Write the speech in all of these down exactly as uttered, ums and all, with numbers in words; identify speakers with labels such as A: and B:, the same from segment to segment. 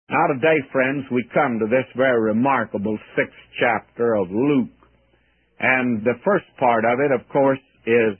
A: Now today, friends, we come to this very remarkable sixth chapter of Luke. And the first part of it, of course, is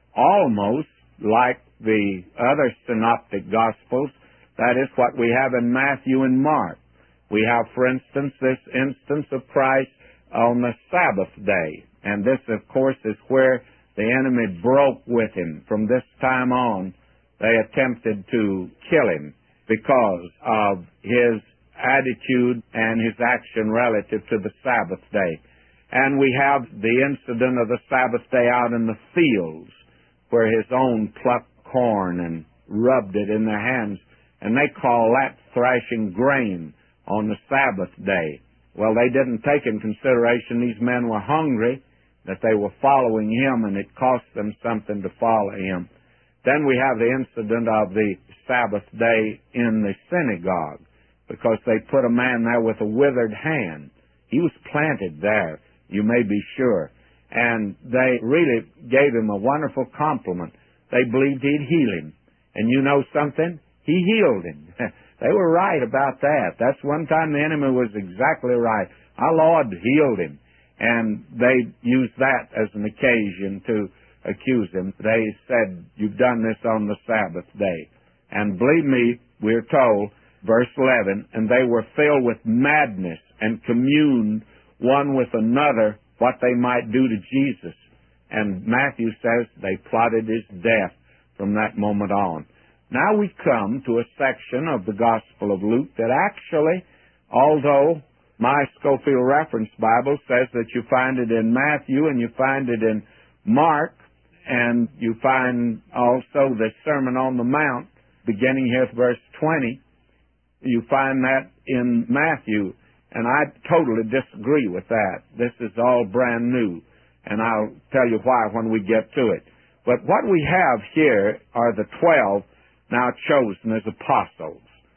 A: almost like the other synoptic gospels. That is what we have in Matthew and Mark. We have, for instance, this instance of Christ on the Sabbath day. And this, of course, is where the enemy broke with him. From this time on, they attempted to kill him because of his attitude and his action relative to the Sabbath day. And we have the incident of the Sabbath day out in the fields where his own plucked corn and rubbed it in their hands. And they call that thrashing grain on the Sabbath day. Well, they didn't take in consideration these men were hungry, that they were following him, and it cost them something to follow him. Then we have the incident of the Sabbath day in the synagogue, because they put a man there with a withered hand. He was planted there, you may be sure. And they really gave him a wonderful compliment. They believed he'd heal him. And you know something? He healed him. They were right about that. That's one time the enemy was exactly right. Our Lord healed him. And they used that as an occasion to accuse him. They said, you've done this on the Sabbath day. And believe me, we're told, verse eleven, and they were filled with madness and communed one with another what they might do to Jesus. And Matthew says they plotted his death from that moment on. Now we come to a section of the Gospel of Luke that actually, although my Scofield Reference Bible says that you find it in Matthew and you find it in Mark, and you find also the Sermon on the Mount, beginning here at verse twenty, you find that in Matthew, and I totally disagree with that. This is all brand new, and I'll tell you why when we get to it. But what we have here are the twelve now chosen as apostles.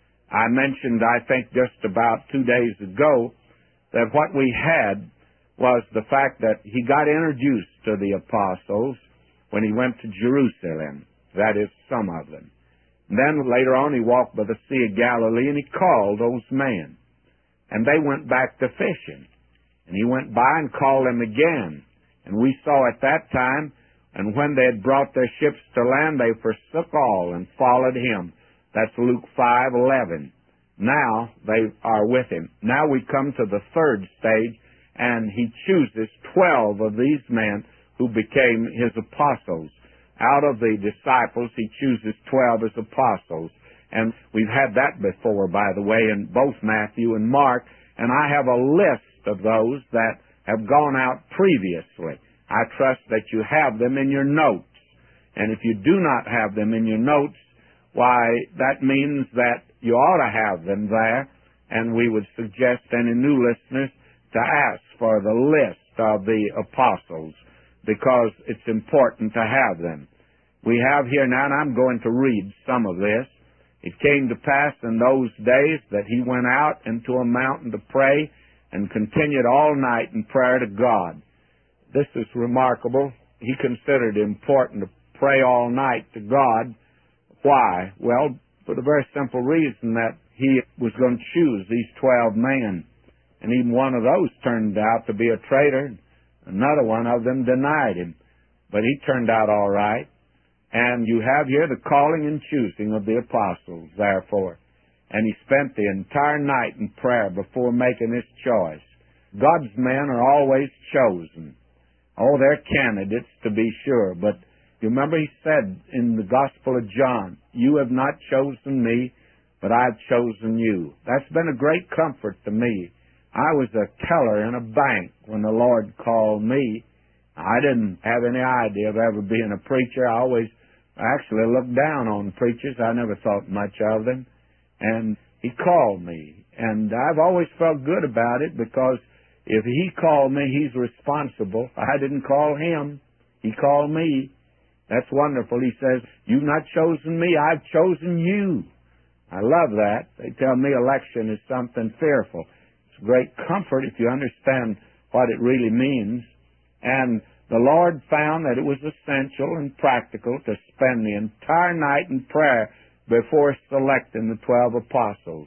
A: I mentioned, I think, just about two days ago that what we had was the fact that he got introduced to the apostles when he went to Jerusalem, that is, some of them. And then later on he walked by the Sea of Galilee and he called those men. And they went back to fishing. And he went by and called them again. And we saw at that time, and when they had brought their ships to land, they forsook all and followed him. That's Luke five eleven. Now they are with him. Now we come to the third stage, and he chooses twelve of these men who became his apostles. Out of the disciples, he chooses twelve as apostles. And we've had that before, by the way, in both Matthew and Mark. And I have a list of those that have gone out previously. I trust that you have them in your notes. And if you do not have them in your notes, why, that means that you ought to have them there. And we would suggest any new listeners to ask for the list of the apostles, because it's important to have them. We have here now, and I'm going to read some of this. It came to pass in those days that he went out into a mountain to pray and continued all night in prayer to God. This is remarkable. He considered it important to pray all night to God. Why? Well, for the very simple reason that he was going to choose these twelve men. And even one of those turned out to be a traitor. Another one of them denied him. But he turned out all right. And you have here the calling and choosing of the apostles, therefore. And he spent the entire night in prayer before making his choice. God's men are always chosen. Oh, they're candidates, to be sure. But you remember he said in the Gospel of John, you have not chosen me, but I've chosen you. That's been a great comfort to me. I was a teller in a bank when the Lord called me. I didn't have any idea of ever being a preacher. I always actually looked down on preachers. I never thought much of them. And he called me. And I've always felt good about it, because if he called me, he's responsible. I didn't call him. He called me. That's wonderful. He says, you've not chosen me, I've chosen you. I love that. They tell me election is something fearful. It's a great comfort if you understand what it really means. And the Lord found that it was essential and practical to spend the entire night in prayer before selecting the twelve apostles.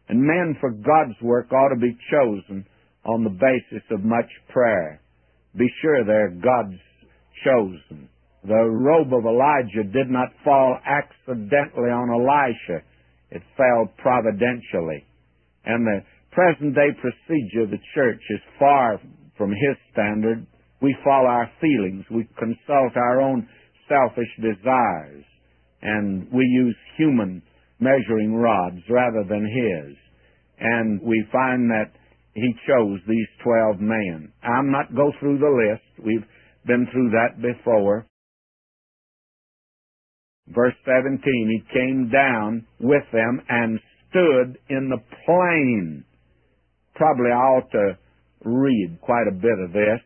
A: And men for God's work ought to be chosen on the basis of much prayer. Be sure they're God's chosen. The robe of Elijah did not fall accidentally on Elisha. It fell providentially. And the present-day procedure of the church is far from his standard. We follow our feelings. We consult our own selfish desires. And we use human measuring rods rather than his. And we find that he chose these twelve men. I'm not go through the list. We've been through that before. Verse seventeen, he came down with them and stood in the plain. Probably I ought to read quite a bit of this,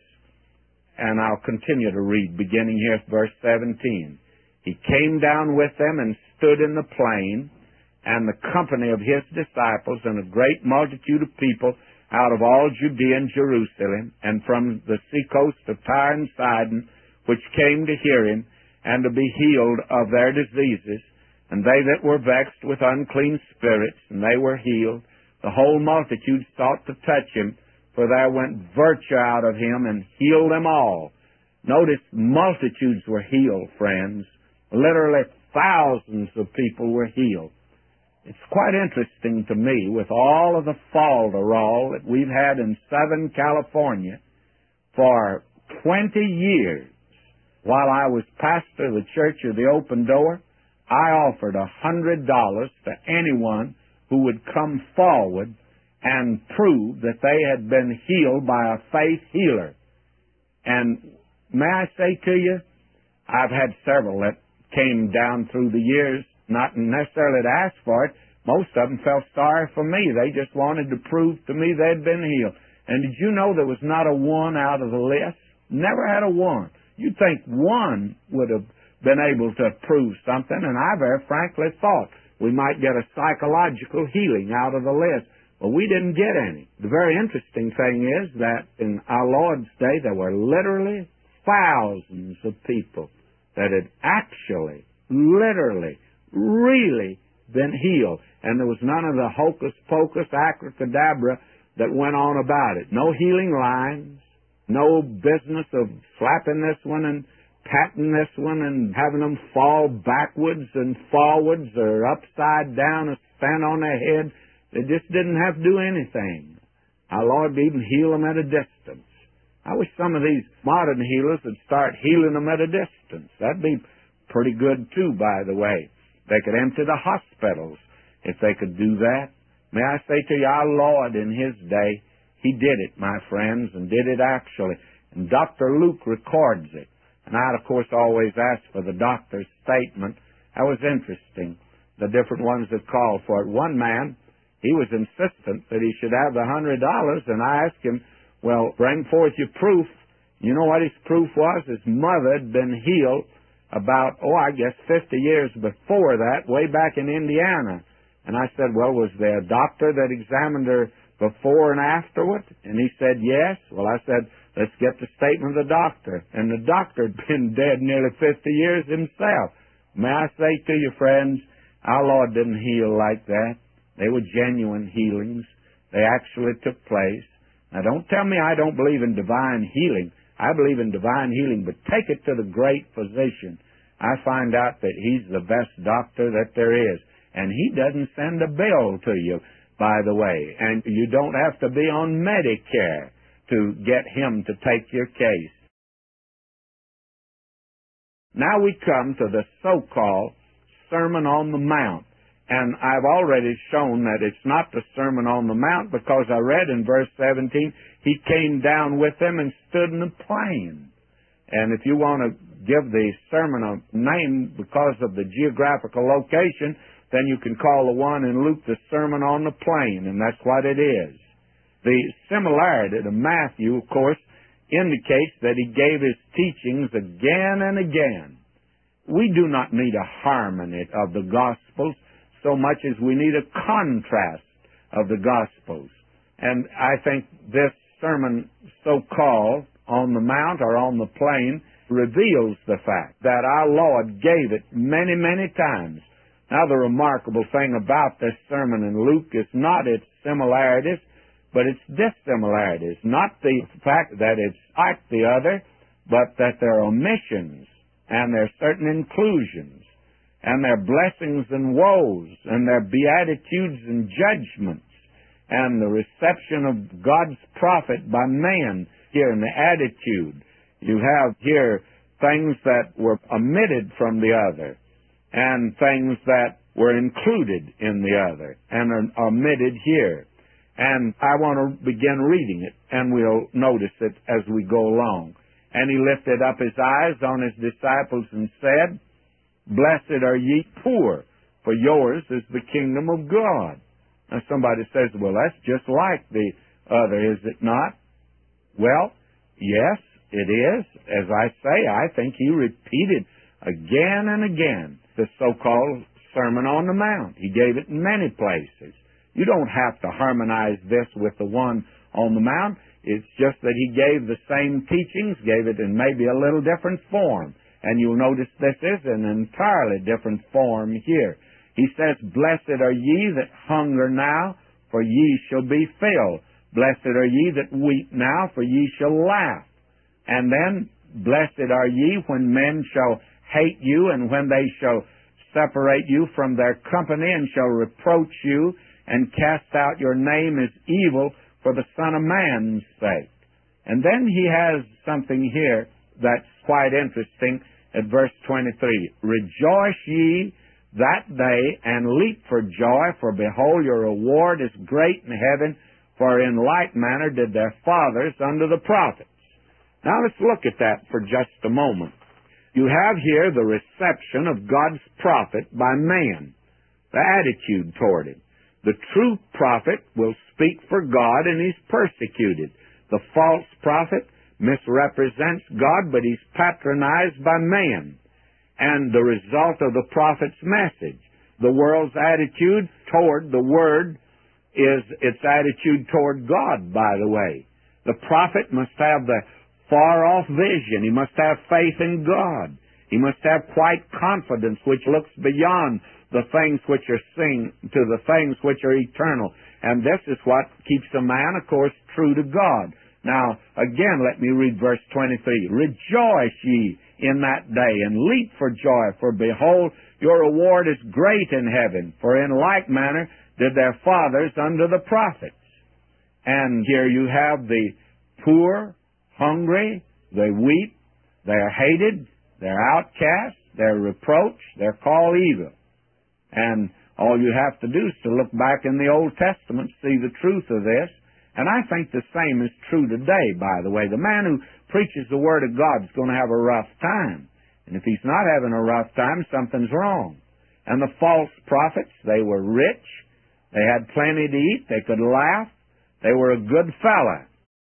A: and I'll continue to read beginning here at verse seventeen. He came down with them and stood in the plain, and the company of his disciples and a great multitude of people out of all Judea and Jerusalem, and from the seacoast of Tyre and Sidon, which came to hear him, and to be healed of their diseases. And they that were vexed with unclean spirits, and they were healed. The whole multitude sought to touch him, for there went virtue out of him, and healed them all. Notice, multitudes were healed, friends. Literally thousands of people were healed. It's quite interesting to me, with all of the falderall that we've had in Southern California for twenty years, while I was pastor of the Church of the Open Door, I offered a hundred dollars to anyone who would come forward and prove that they had been healed by a faith healer. And may I say to you, I've had several that came down through the years, not necessarily to ask for it. Most of them felt sorry for me. They just wanted to prove to me they'd been healed. And did you know there was not a one out of the list? Never had a one. You'd think one would have been able to prove something, and I very frankly thought we might get a psychological healing out of the list. But we didn't get any. The very interesting thing is that in our Lord's day there were literally thousands of people that had actually, literally, really been healed. And there was none of the hocus-pocus, abracadabra that went on about it. No healing lines, no business of slapping this one and patting this one and having them fall backwards and forwards or upside down or stand on their head. They just didn't have to do anything. Our Lord would even heal them at a distance. I wish some of these modern healers would start healing them at a distance. That'd be pretty good, too, by the way. They could empty the hospitals if they could do that. May I say to you, our Lord in His day, He did it, my friends, and did it actually. And Doctor Luke records it. And I'd, of course, always ask for the doctor's statement. That was interesting, the different ones that called for it. One man, he was insistent that he should have the hundred dollars, and I asked him, well, bring forth your proof. You know what his proof was? His mother had been healed about, oh, I guess fifty years before that, way back in Indiana. And I said, well, was there a doctor that examined her before and afterward? And he said, yes. Well, I said, let's get the statement of the doctor. And the doctor had been dead nearly fifty years himself. May I say to you, friends, our Lord didn't heal like that. They were genuine healings. They actually took place. Now, don't tell me I don't believe in divine healing. I believe in divine healing, but take it to the great physician. I find out that he's the best doctor that there is. And he doesn't send a bill to you, by the way. And you don't have to be on Medicare to get him to take your case. Now we come to the so-called Sermon on the Mount. And I've already shown that it's not the Sermon on the Mount, because I read in verse seventeen, he came down with them and stood in the plain. And if you want to give the sermon a name because of the geographical location, then you can call the one in Luke the Sermon on the Plain, and that's what it is. The similarity to Matthew, of course, indicates that he gave his teachings again and again. We do not need a harmony of the Gospels so much as we need a contrast of the Gospels. And I think this sermon, so-called, on the Mount or on the Plain, reveals the fact that our Lord gave it many, many times Now, the remarkable thing about this sermon in Luke is not its similarities, but its dissimilarities. Not the fact that it's like the other, but that there are omissions, and there are certain inclusions, and there are blessings and woes, and there are beatitudes and judgments, and the reception of God's prophet by man here in the attitude. You have here things that were omitted from the other, and things that were included in the other, and are omitted here. And I want to begin reading it, and we'll notice it as we go along. And he lifted up his eyes on his disciples and said, Blessed are ye poor, for yours is the kingdom of God. Now somebody says, well, that's just like the other, is it not? Well, yes, it is. As I say, I think he repeated again and again the so-called Sermon on the Mount. He gave it in many places. You don't have to harmonize this with the one on the Mount. It's just that he gave the same teachings, gave it in maybe a little different form. And you'll notice this is an entirely different form here. He says, Blessed are ye that hunger now, for ye shall be filled. Blessed are ye that weep now, for ye shall laugh. And then, Blessed are ye when men shall hate you, and when they shall separate you from their company, and shall reproach you, and cast out your name as evil for the Son of Man's sake. And then he has something here that's quite interesting at verse twenty-three. Rejoice ye that day, and leap for joy, for behold, your reward is great in heaven, for in like manner did their fathers unto the prophets. Now let's look at that for just a moment. You have here the reception of God's prophet by man, the attitude toward him. The true prophet will speak for God, and he's persecuted. The false prophet misrepresents God, but he's patronized by man. And the result of the prophet's message, the world's attitude toward the Word, is its attitude toward God, by the way. The prophet must have the far-off vision. He must have faith in God. He must have quite confidence which looks beyond the things which are seen to the things which are eternal. And this is what keeps a man, of course, true to God. Now, again, let me read verse twenty-three. Rejoice ye in that day, and leap for joy, for behold, your reward is great in heaven. For in like manner did their fathers unto the prophets. And here you have the poor, hungry, they weep, they are hated, they're outcast, they're reproached, they're called evil. And all you have to do is to look back in the Old Testament, see the truth of this. And I think the same is true today, by the way. The man who preaches the Word of God is going to have a rough time. And if he's not having a rough time, something's wrong. And the false prophets, they were rich, they had plenty to eat, they could laugh, they were a good fella.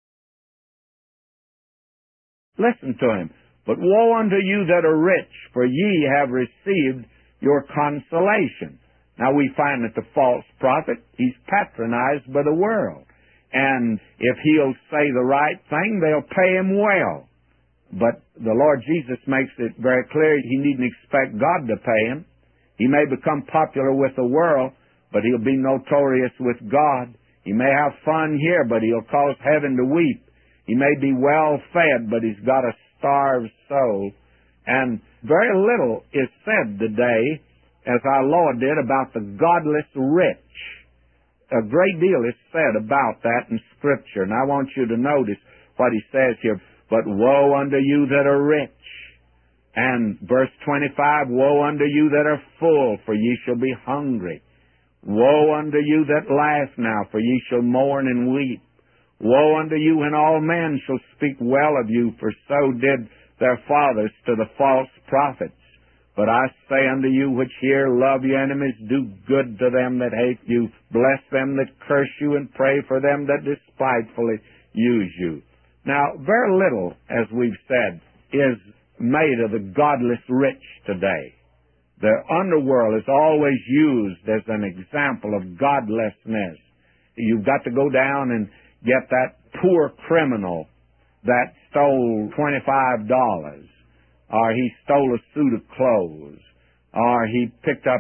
A: Listen to him. But woe unto you that are rich, for ye have received your consolation. Now we find that the false prophet, he's patronized by the world. And if he'll say the right thing, they'll pay him well. But the Lord Jesus makes it very clear he needn't expect God to pay him. He may become popular with the world, but he'll be notorious with God. He may have fun here, but he'll cause heaven to weep. He may be well fed, but he's got a starved soul. And very little is said today, as our Lord did, about the godless rich. A great deal is said about that in Scripture, and I want you to notice what he says here. But woe unto you that are rich. And verse twenty-five, woe unto you that are full, for ye shall be hungry. Woe unto you that laugh now, for ye shall mourn and weep. Woe unto you when all men shall speak well of you, for so did their fathers to the false prophets. But I say unto you which hear, love your enemies, do good to them that hate you, bless them that curse you, and pray for them that despitefully use you. Now, very little, as we've said, is made of the godless rich today. The underworld is always used as an example of godlessness. You've got to go down and get that poor criminal that stole twenty-five dollars. Or he stole a suit of clothes, or he picked up a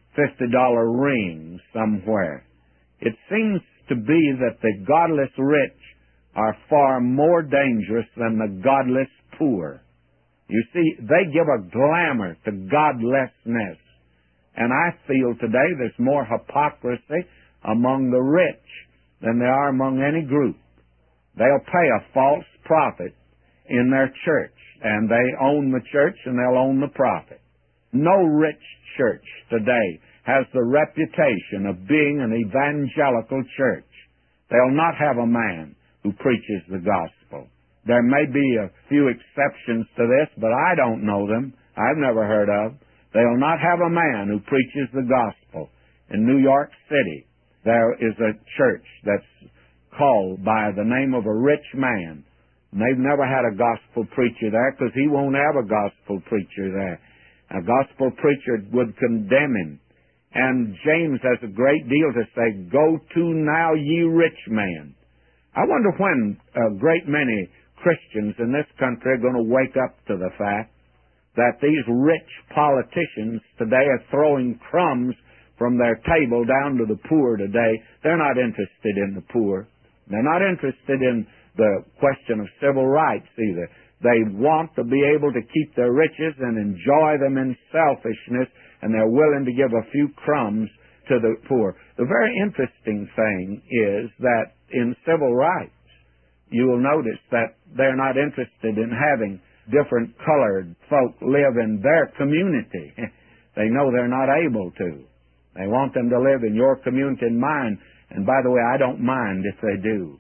A: fifty dollar ring somewhere. It seems to be that the godless rich are far more dangerous than the godless poor. You see, they give a glamour to godlessness. And I feel today there's more hypocrisy among the rich than there are among any group. They'll pay a false prophet in their church, and they own the church and they'll own the prophet. No rich church today has the reputation of being an evangelical church. They'll not have a man who preaches the gospel. There may be a few exceptions to this, but I don't know them. I've never heard of. They'll not have a man who preaches the gospel. In New York City, there is a church that's called by the name of a rich man. And they've never had a gospel preacher there because he won't have a gospel preacher there. A gospel preacher would condemn him. And James has a great deal to say, "Go to now, ye rich men." I wonder when a great many Christians in this country are going to wake up to the fact that these rich politicians today are throwing crumbs from their table down to the poor today. They're not interested in the poor. They're not interested in the question of civil rights either. They want to be able to keep their riches and enjoy them in selfishness, and they're willing to give a few crumbs to the poor. The very interesting thing is that in civil rights, you will notice that they're not interested in having different colored folk live in their community. They know they're not able to. They want them to live in your community and mine. And by the way, I don't mind if they do.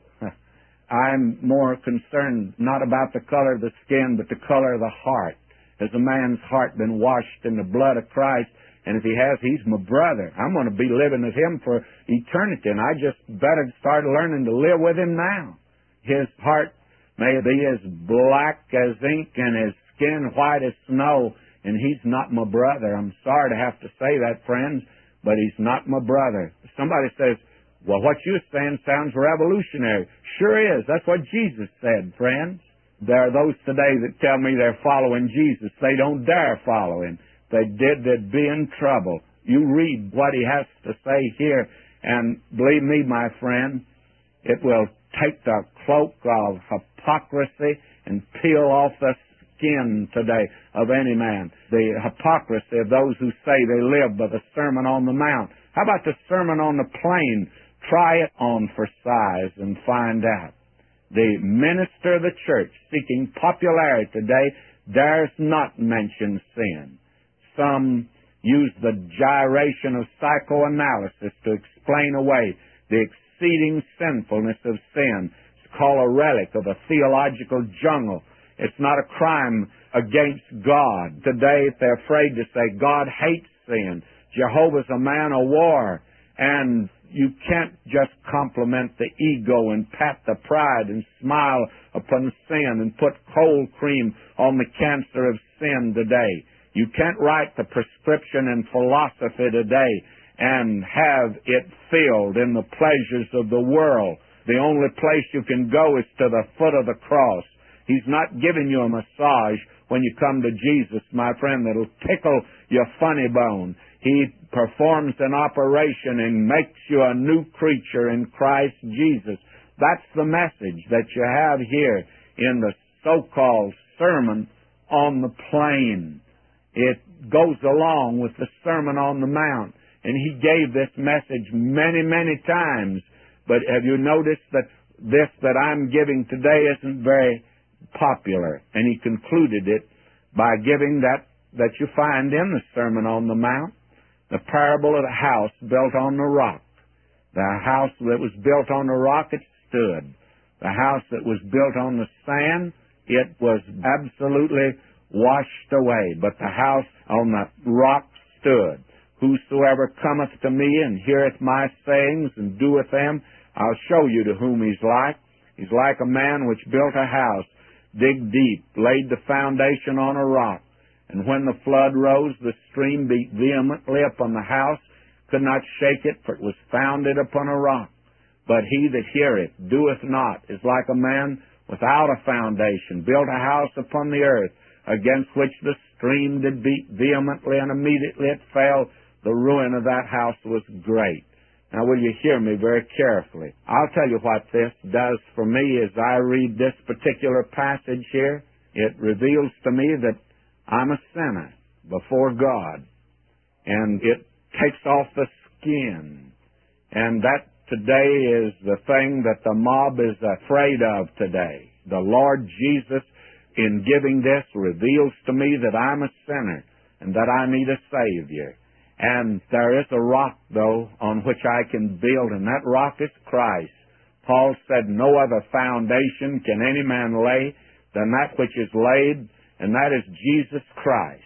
A: I'm more concerned not about the color of the skin, but the color of the heart. Has a man's heart been washed in the blood of Christ? And if he has, he's my brother. I'm going to be living with him for eternity, and I just better start learning to live with him now. His heart may be as black as ink and his skin white as snow, and he's not my brother. I'm sorry to have to say that, friends, but he's not my brother. Somebody says, "Well, what you're saying sounds revolutionary." Sure is. That's what Jesus said, friends. There are those today that tell me they're following Jesus. They don't dare follow him. If they did, they'd be in trouble. You read what he has to say here, and believe me, my friend, it will take the cloak of hypocrisy and peel off the skin today of any man. The hypocrisy of those who say they live by the Sermon on the Mount. How about the Sermon on the Plain? Try it on for size and find out. The minister of the church seeking popularity today dares not mention sin. Some use the gyration of psychoanalysis to explain away the exceeding sinfulness of sin. It's called a relic of a theological jungle. It's not a crime against God. Today they're afraid to say God hates sin. Jehovah's a man of war. And you can't just compliment the ego and pat the pride and smile upon sin and put cold cream on the cancer of sin today. You can't write the prescription in philosophy today and have it filled in the pleasures of the world. The only place you can go is to the foot of the cross. He's not giving you a massage when you come to Jesus, my friend, that'll tickle your funny bone. He performs an operation and makes you a new creature in Christ Jesus. That's the message that you have here in the so-called Sermon on the Plain. It goes along with the Sermon on the Mount. And he gave this message many, many times. But have you noticed that this that I'm giving today isn't very popular? And he concluded it by giving that that you find in the Sermon on the Mount, the parable of the house built on the rock. The house that was built on the rock, it stood. The house that was built on the sand, it was absolutely washed away. But the house on the rock stood. Whosoever cometh to me and heareth my sayings and doeth them, I'll show you to whom he's like. He's like a man which built a house, dig deep, laid the foundation on a rock. And when the flood rose, the stream beat vehemently upon the house, could not shake it, for it was founded upon a rock. But he that heareth, doeth not, is like a man without a foundation, built a house upon the earth, against which the stream did beat vehemently, and immediately it fell, the ruin of that house was great. Now, will you hear me very carefully? I'll tell you what this does for me as I read this particular passage here. It reveals to me that I'm a sinner before God. And it takes off the skin. And that today is the thing that the mob is afraid of today. The Lord Jesus, in giving this, reveals to me that I'm a sinner and that I need a Savior. And there is a rock, though, on which I can build, and that rock is Christ. Paul said, no other foundation can any man lay than that which is laid, and that is Jesus Christ.